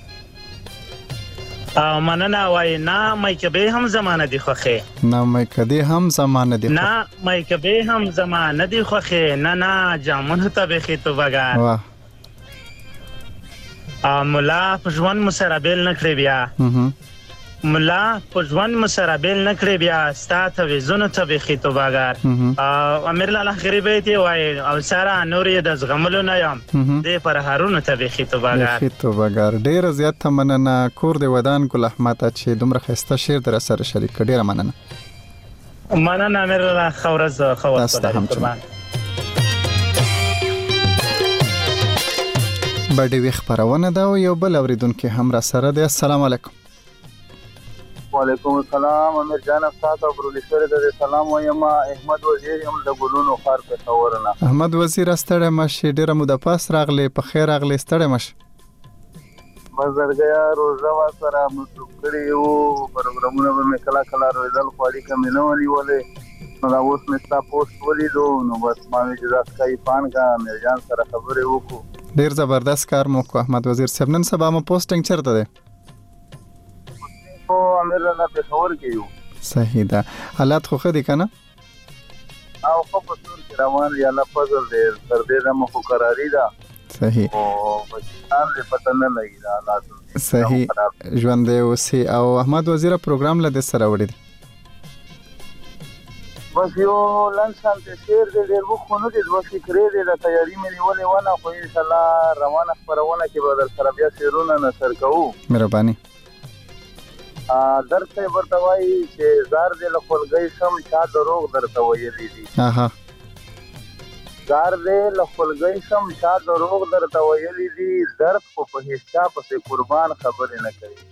او مننه وای نه مې کبه هم زمانه دی خوخه نه مې کدي هم زمانه دی نه مې کبه هم زمانه دی خوخه نه نه جامن ته بخي تو وګار واه ا مولا پښون مسرابل نکړي بیا ملا پښون مسرابل نکړي بیا ستاته وزونه ته بخي تو وګار امیر لاله غریبې دی وای او سره نورې د زغملو نه یم د پر هارونه ته بخي تو وګار بخي تو وګار ډیر زیات مننه کور دی ودان ګل احمد چې دومره خسته شیر در سره شریک ډیر مننه مننه امیر لاله خورز خوات قربان بډې وی خبرونه دا یو بل اوریدونکو هم را سره دی. السلام علیکم. وعلیکم السلام امیر جان تاسو پرولیسور د سلام وایم احمد وزیر هم د ګلونو خار په خبرونه احمد وزیر ستړی مشه ډیره مو د پاس راغلی په خیر راغلی ستړی مشه مزرګیا روزه وا سره مټکړی یو پروګرامونه به کلا کلا روزل خوړی کمه نه ونی ولې نو دا اوس مې تاسو پوسټ ولیدو نو بس ما وی چې ځکه پان کا امیر جان سره خبرې وکړو ډیر زبردست کار مو کو احمد وزیر صاحب نن سبا مو پوسټینګ چرته ده او امیر الله په خبر کې یو صحیح ده حالات خو خدي کنه او خو په تور کې روان یا الله فضل دې تر دې د مخ قراری ده صحیح او بچان دې پته نه لګی دا حالات صحیح ژوند دې اوسې او احمد وزیر پروګرام لده سره وړي بس یو لنسان ته شیر دې ډېر وخت نه دې دوه فکرې دې د تیاری مې نیولې ونه خو ان شاء الله روانه خبرونه کې به در سره بیا شیرونه نشر کوو مهرباني درته ورته وایي چې زار دې له خپلګۍ سم چا دروغ درته ویلي دي اها ګار دې لخلګي سم چا دروغ درته ویلي دي درد خو په هیڅ په قربان خبرې نه کوي.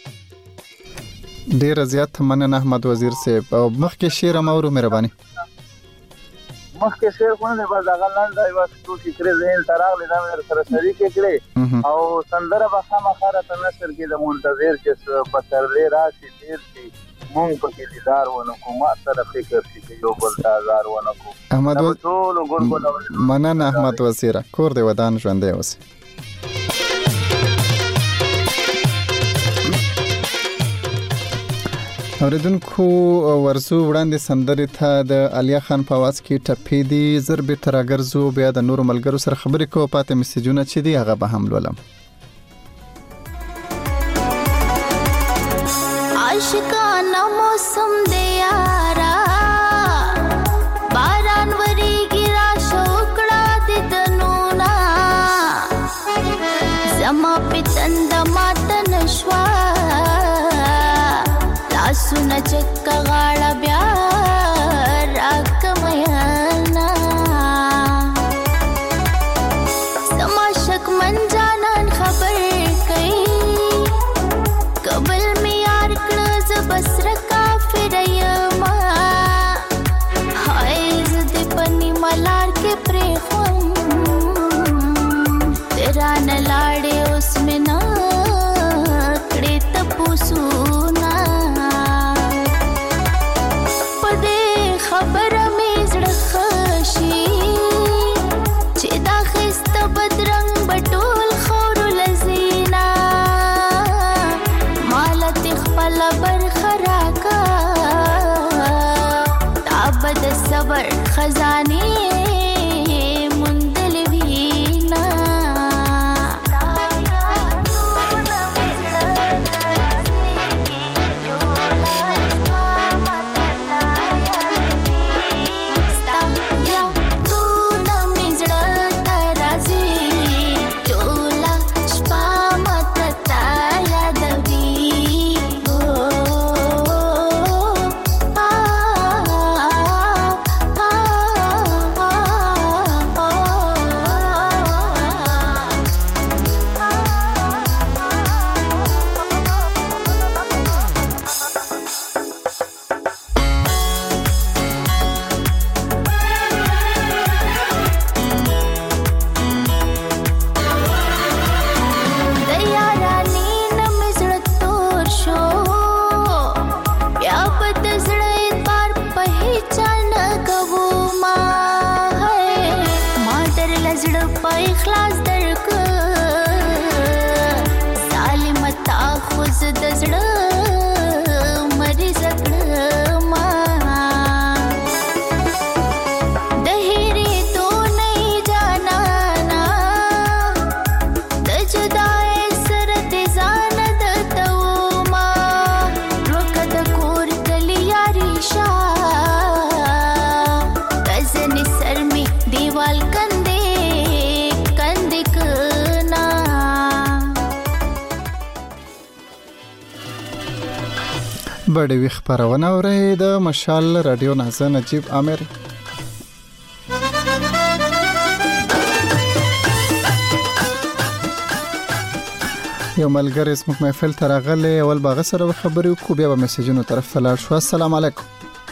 ډیر زیات مننه احمد وزیر صاحب. او مخکې شعر مورو مهرباني مخکې شعر خو نه بس هغه لاندې یو څه فکر ذهن تراغلی دا مې سره شریک کړي او سندره به خامخا ته نشر کې د منتظر چې په ترلې راشي تیر شي مونږ په کې دیدار ونه کوم سره فکر شي یو بل تازار ونه کوم. احمد ټول ګورګل مننه احمد وزیر. کور دې ودان ژوندې اوسه. اوریدونکو ورزو وړاندې سندرې ته د علیا خان په आवाज کې ټپې دي ضرب ترګرزو بیا د نور ملګرو سره خبرې کوو پاتې میسجونه چې دی هغه به هم لولم. عاشقانه موسم دی یارا باران وریږي راشه وکړه د دنونا زما پتند ماته نشوا سونه چک غاړه بیا راکمایانا سما شک من جانان خبر کئ قبل می یار کړه ز بسر کافر یما هاي زد پنی ملار کې پرې خوم تیرا نه لاړې اوس مې نه کړې ته پوسونا خبر مې زړه خشي چې دا خسته بدرنګ بټول خور لزینا مالت خپل برخراکا تابد صبر خزانه مندل وینا بڑی وی خبرونه اورئ د مشال رادیو نازه نجیب عامر. یو ملګری اسمه محفل ترغله اول باغ سره خبرې کو بیا به میسجونو طرف لاړ شو. السلام علیکم.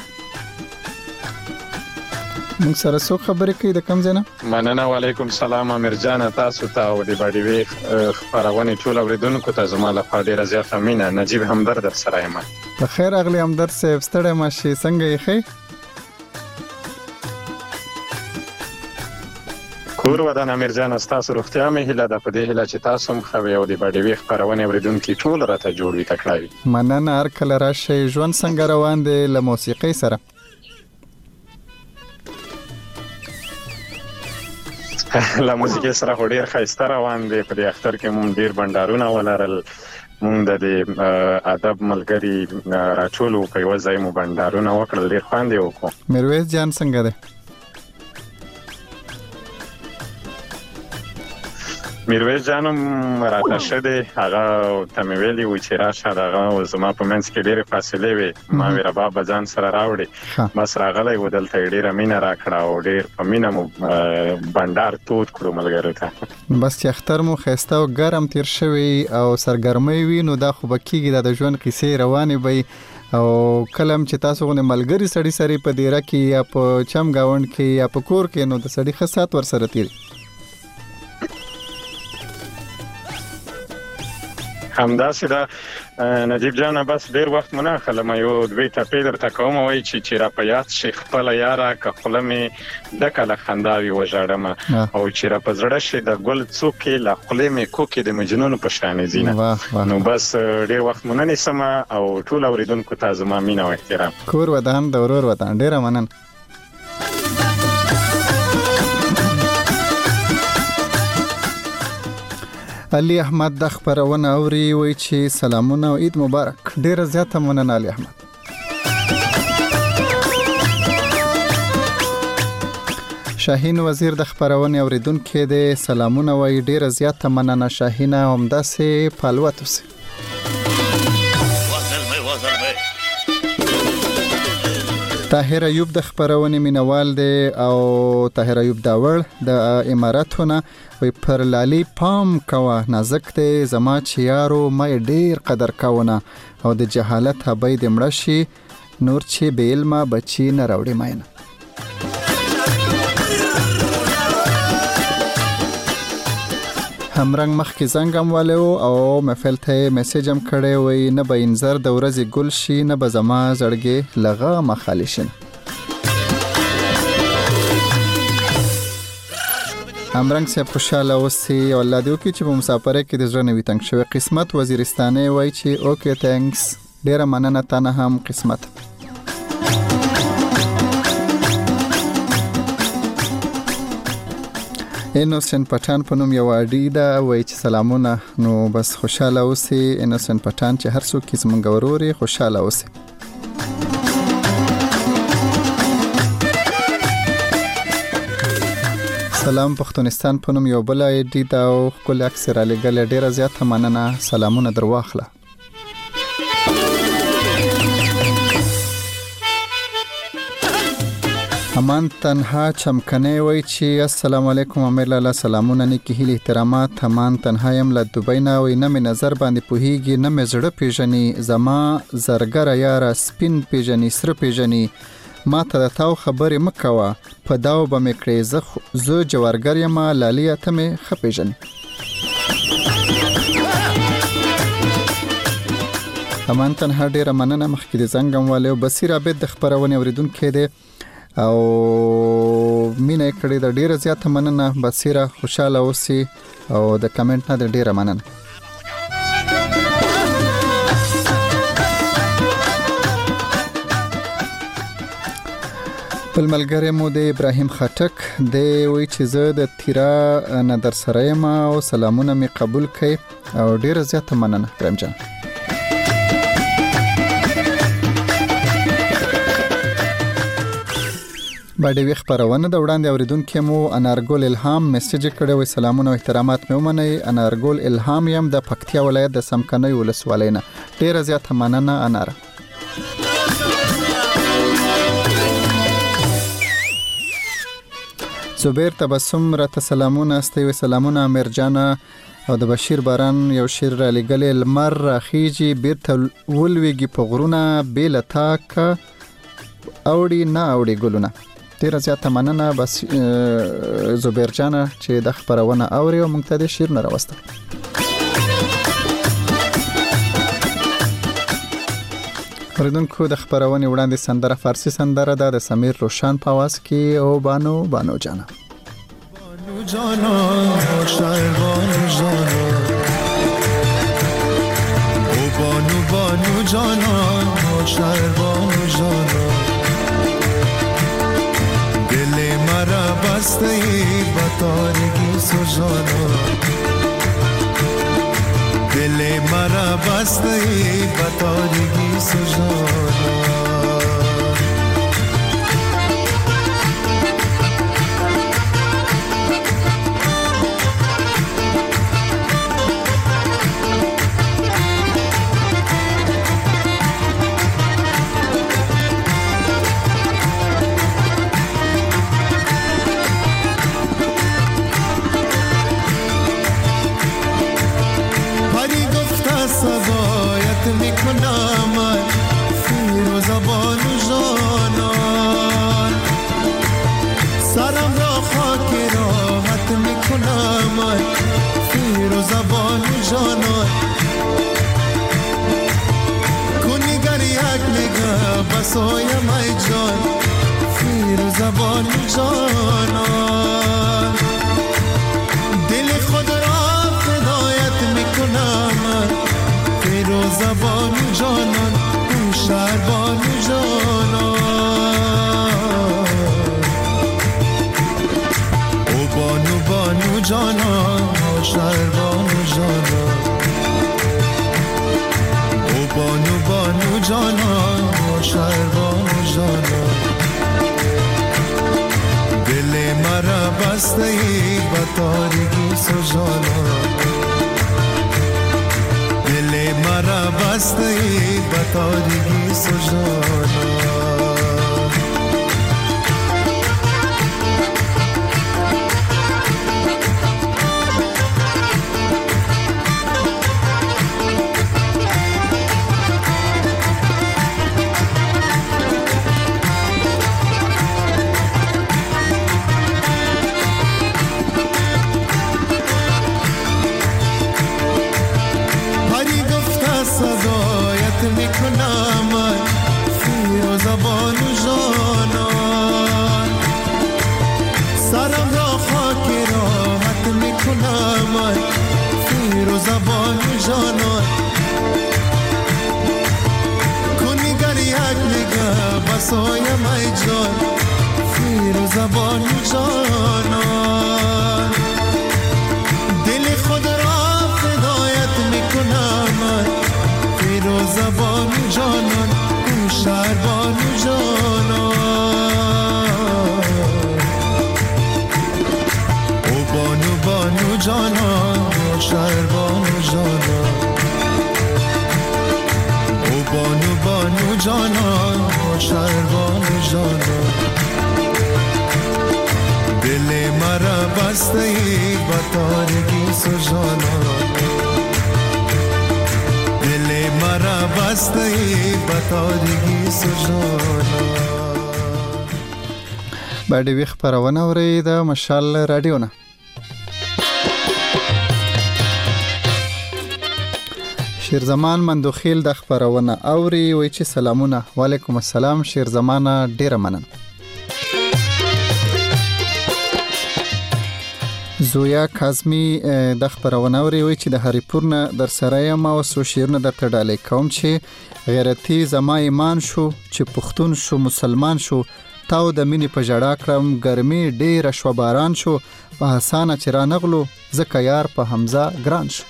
موږ سره څو خبرې کوي د کم ځنه؟ مننه. وعلیکم السلام امیر جان تاسو ته او د بډی وی خبرونه ټول اوریدونکو ته زما له خوا ډیره زیاته مینه. نجیب همدرد سره یم. په خیر اغلی همدرد صاحب ستړی ماشي څنګه یې ښه؟ کور ودان امیر جان تاسو روغتیا مې هیله ده په دې هیله چې تاسو هم ښه وي او د بډی وی خبرونه اوریدونکو ټول راته جوړ وي تکړه. مننه. هر کله راشي. ژوند څنګه روان دی له موسیقۍ سره؟ لا موسیقي سره ډیر ښایسته روان دی. په دې اختر کې مونږ ډیر بندارونه ولرل. مونږ د ادب ملګری راټولو په یو ځای مو بندارونه وکړل. ډیر خوند یې وکړو. میرویس جان څنګه دی؟ میرویس جانم راته شده هغه ته ویلي و چې راشه دغه زما په منځ کې ډېرې فاصلې وي ما ویره بابا ځان سره راوړي بس راغلی و دلته ډېره مینه راکړه او ډېر په مینه مو بنډار تود کړو ملګرو ته بس چې اختر مو ښایسته او ګرم تیر شوی او سرګرمۍ وي نو دا خو به کېږي د ژوند قصې روانې وي او کلم چې تاسو غو نه ملګری سړی سره په دیره کې یا په چم گاوند کې یا په کور کې نو د سړی خاصات ور سره تیر همداسې دا نجیب جان بس ډیر وخت مونږ خلم یو دوی ته پیډر تا کوم وای چې چې را پیات شیخ خپل یاره ک خپلمه د کله خنداوي وژړم او چې را پزړه شه د ګل څوکې لا خپلمه کوکې د مجنون په شان زینه نو بس ډیر وخت مونږ نه سم او ټول اوریدونکو ته زما مینه او احترام کور ودان د ورور وطن ډیر منن علي احمد د خبرونه اوري وای چې سلامونه او عید مبارک ډیر زیاته مننه علي احمد شاهین وزیر د خبرونه اوریدونکو د سلامونه وای ډیر زیاته مننه شاهینه همداسې پالوت اوسه طاهر ایوب د خبرونه مینوال دی او طاهر ایوب داور د اماراتونه وی پر لالی پام کوا نازک دی زما چیارو مې ډیر قدر کاونه او د جهالت هبې د مړشي نور چې بیل ما بچی نه راوړي ماینه همرنګ مخکې زنګم والو او مفعل ته میسج هم کړی وای نه به انذر د ورځې ګل شي نه به زما زړګي لغه مخالشن همرنګ صاحب خوشاله اوسئ او الله دې وکړي چې په مسافرۍ کې د زړه نه وي تنګ شوی قسمت وزیرستاني وای چې اوکې تانکس ډیره مننه تنه هم قسمت انوسن پټان په نوم یو اډی دا وای چې سلامونه نو بس خوشاله اوسئ انوسن پټان چې هر څوک کې زمونږ وروري خوشاله اوسئ سلام پښتونستان په نوم یو بل اډی دا او خپل اکثر علی ګل ډیره زیاته مننه سلامونه درواخله امان تنها چمکنه وای چې السلام علیکم امیر لاله سلامونه نیکی هیله احترامات امان تنها یم له دوبۍ نه وای نه مې نظر باندې پوهیږي نه مې زړه پیژني زما زرګر یاره سپین پیژني سره پیژني ما ته د تاو خبرې مکوه په داو به مې کړې زه زه جوارګر یم لالیه ته مې ښه پیژني امان تنها ډیره مننه مخکې د زنګم والي او بصیر عابد د خبرونه اوریدونکو دی او مینه کړې د ډیره زیاته مننه بصیره خوشاله اوسئ او د کمنټ نه د ډیره مننه بل ملګری مو د ابراهیم خټک د وی چې زه د تیرا نه در سره یم او سلامونه می قبول کړئ او ډیره زیاته مننه کریم جان باندې وی خبرونه د وړاندې اوریدونکو مو انارګل الهام میسج کړی وي سلامونه او احترامات مې ومنئ انارګل الهام یم د پکتیا ولایت د سمکنۍ ولسوالۍ نه ډیره زیاته مننه انار زبیر تبسم را سلامونه استوي سلامونه امیر جان او د بشیر باران یو شیر را لګل المر راخیږي بیرته ولويږي په غرونه بیل تاک اوړي نه اوړي ګلونه ډیره زیاته مننه بس زبیر جان چې د خبرونه اوري او موږ ته د شیر نه راوسته اوریدونکو د خبرونه وړاندې سندره فارسی سندره ده د سمیر روشن په आवाज کې او بانو بانو جانا بانو جانا شاعر بانو جانا او بانو بانو جانا شاعر بانو جانا دل مرا بسته بتارگی سوزانا دل مرا بسته بتارگی سوزانا بسویم ای جان فیروزه بانو جانان دل خود را فدایت میکنم فیروزه بانو جانان شهر بانو جانان او بانو بانو جانان شهر بانو جانان او بانو بانو جانان شهر بانو جانان دل مرا بسته ای با تاریکی سجانان دل مرا بسته ای با تاریکی سجانان بسویم ای جان فیروزه بانو جانان دل خود را فدایت میکنم فیروزه بانو جانان اون شهر بانو جانان او بانو بانو جانان شهر بانو جانان او بانو بانو جانان شهر بانو جانان دل مرا بسته ای با تاریکی سجانان دل مرا بسته ای با تاریکی سجانان باندې وی خبرونه اوري د مشال رادیو نه شیر زمان مندوخیل د خبرونه اوري وای چې سلامونه وعلیکم السلام شیر زمانه ډیره منن زویا کاظمی د خبرونه اوري وای چې د هریپور نه در سره ما او سو شیرونه د تډالې کوم چې غیرتی زما ایمان شو چې پښتون شو مسلمان شو تاو د مینې په جړا کړم ګرمي ډېر شو باران شو په حسانه چې را نغلو زکه یار په حمزه ګران شو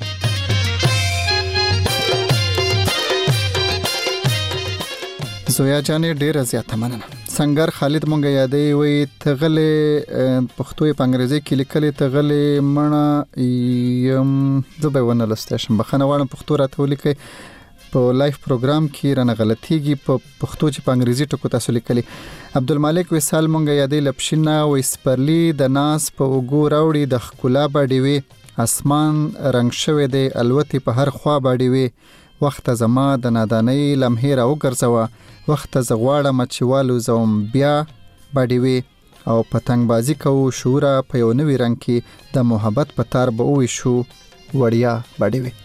زویا جانې ډېر زیاته مننه سنگر خالد مونږ یادې وي تغلې پښتو په انګریزي کې لیکلې تغلې مړه یم زبې ونه لستشم بخنه وانه پښتو راته ولیکي په لایف پروګرام کې رانه غلطيږي په پښتو چې په انګریزي ټکو تاسو لیکلي عبدالمالک وصال مونږ یادې لپشینا و سپرلی د ناس په وګو راوړي د خکولا باډي وي اسمان رنگ شوه دی الوتي په هر خوا باډي وي وخت زما د نادانۍ لمحې را وګرځوه وخت زغواړه مچوالو زوم بیا باډي وي او پتنګ بازی کوو شورا په یو نوی رنگ کې د محبت په تار به وې شو وړیا باډي وي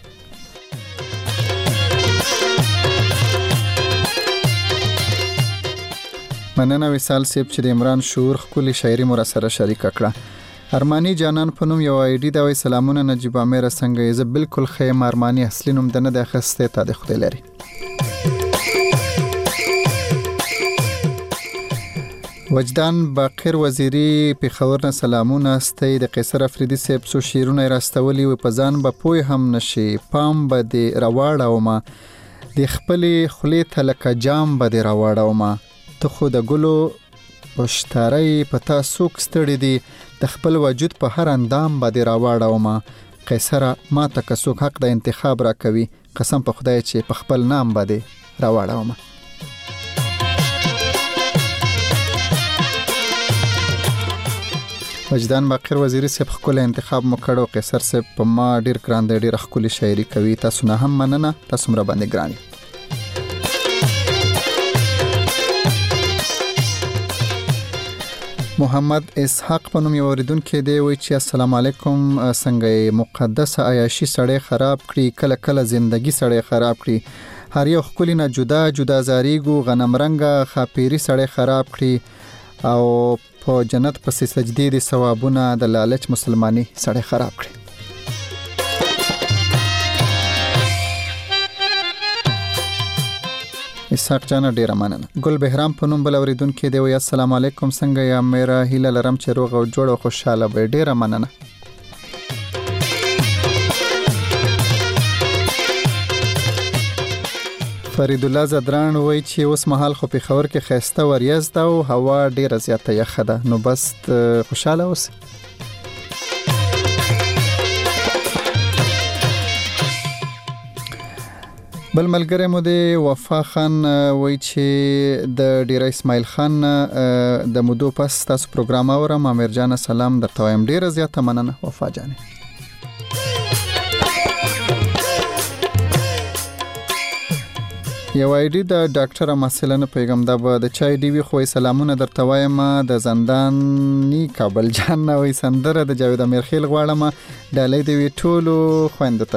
مننه وصال سیب چې د عمران شور خولي شاعري مر سره شریک کړه ارمانی جانان په نوم یو آی ډی دا وی سلامونه نجيب امیر څنګه یې بالکل خیم ارمانی اصلي نوم دنه د خسته تا د خدای لري وجدان باقر وزیری په خبرنا سلامونه استي د قیصر افریدي سیب سو شیرونه راستولي و په ځان به پوي هم نشي پام به د رواړه او ما د خپل خلی تلک جام به د رواړه او ما ته خو د ګلو پښتاري پتا سوک ستړي دي د خپل وجود په هر اندام باندې راوړه او ما قیصر ما ته کسوک حق د انتخاب را کوي قسم په خدای چې په خپل نام باندې راوړه او ما وجدان باقر وزیری سیب خپل انتخاب مو کړو قیصر سیب په ما ډیر ګران دی ډیر خپل شاعري کوي تاسو نه هم مننه تاسو مر باندې ګران محمد اسحاق په نوم یو اوریدونکو دی وی چې السلام علیکم څنګه مقدس عیاشي سړی خراب کړي کله کله زندگی سړی خراب کړي هر یو خپل نه جدا جدا زاریګو غنم رنگه خاپيري سړی خراب کړي او په جنت پسې سجدي دي ثوابونه د لالچ مسلمانی سړی خراب کړي. اسحاق جان ډیر مننه. ګل بهرام په نوم بل اوریدونکو دی وی السلام علیکم څنګه یا میرا هیله لرم چې روغ او جوړ او خوشاله به. ډیر مننه. فرید الله زدران وای چې اوس مهال خو په خبر کې خسته وریاض ده او هوا ډیره زیاته یخه ده نو بس خوشاله اوس. بل ملګری مو دی وفا خان وای چې د ډیر اسماعیل خان د مودو پس تاسو پروګرام اورم. امیر جان سلام درته وایم. ډیره زیاته مننه وفا جان. یو آی ډی د ډاکټر مسلنه پیغام دا به د چای ډی وی خو سلامونه درته وایم. د زنداني کابل جان وای سندره د جاوید امیرخیل غواړم ډالۍ دی وی ټولو خويندته.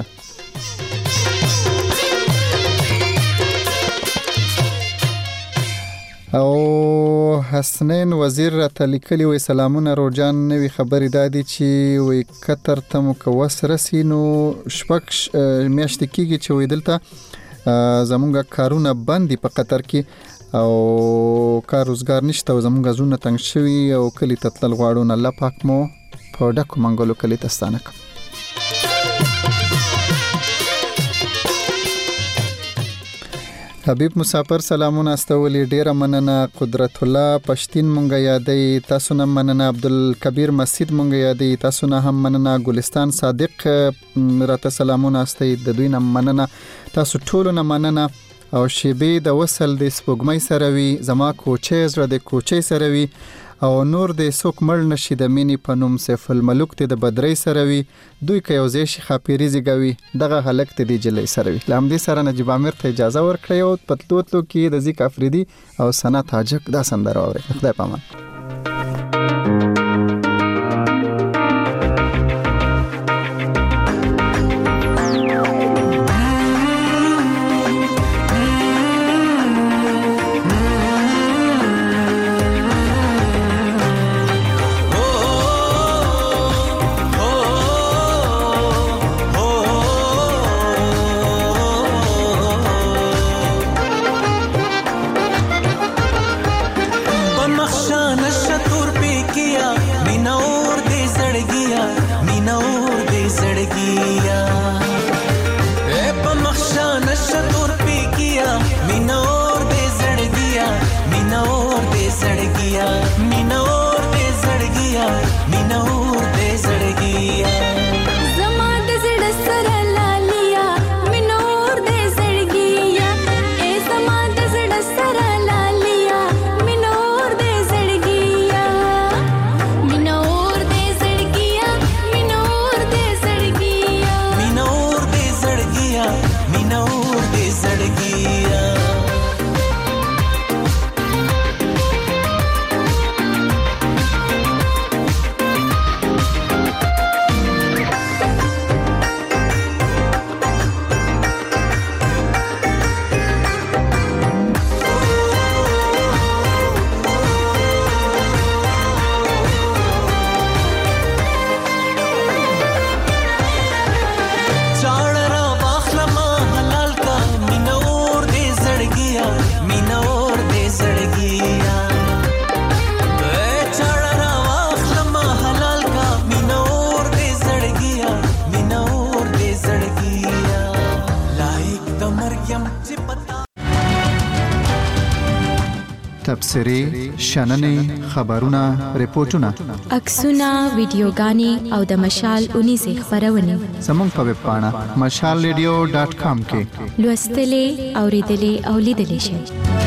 او حسنین وزیر راته لیکلی وی سلامونه روجان نوی خبرې دادی چې وی کتر تم کوس رسینو شپک میاشت کیږي چې وی دلته زمونږ کارونه بندي په قطر کې او کار روزګار نشته او زمونږ زونه تنگ شوی او کلی تتل غواړو نه الله پاک مو په ډکو منګلو کلی تستانه کوم. حبیب مسافر سلامونه استولی ډیره مننه. قدرت الله پښتين مونږ یادې تاسو نه مننه. عبدالکبیر مسجد مونږ یادې تاسو نه هم مننه. ګلستان صادق راته سلامونه استي د دوی نه مننه. تاسو ټول نه مننه. او شیبې د وصل د سپوږمۍ سره وي زما کوچې زړه د کوچې سره وي او نور د سوک مړ نشي د مینې په نوم سیف الملوک ته د بدرۍ سره وي دوی که یو ځای شي خاپیري زیږوي دغه هلک ته دی جلۍ سره وي. لامدې سره نجیب امیر ته اجازه ورکړی او پتلوتلو کې د ذیک افریدي او سنا تاجک دا سندره اوري. خدای پامان. تبصری شننې خبرونه ریپورتونه عکسونه ویډیوګانې او د مشال اونې زی خبرونه زموږ په ویب پاڼه مشال ریډیو ډاټ کام کې لوستلې اوریدلې او لیدلې شئ.